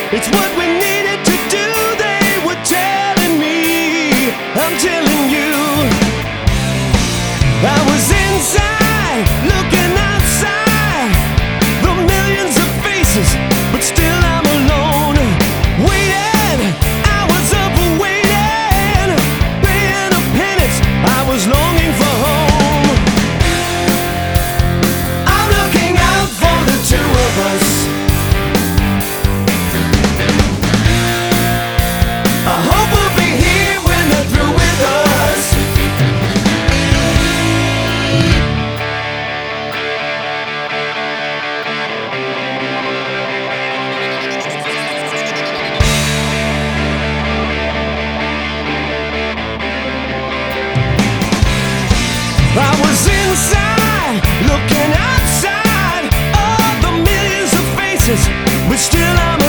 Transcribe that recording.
It's what we needed to do, they were telling me. I'm telling you, I was inside, looking outside, the millions of faces, but still I'm alone. Waiting, I was up waiting, paying a penance, I was longing for home. I'm looking out for the two of us. I hope we'll be here when they're through with us. I was inside, looking outside, all the millions of faces, but still I'm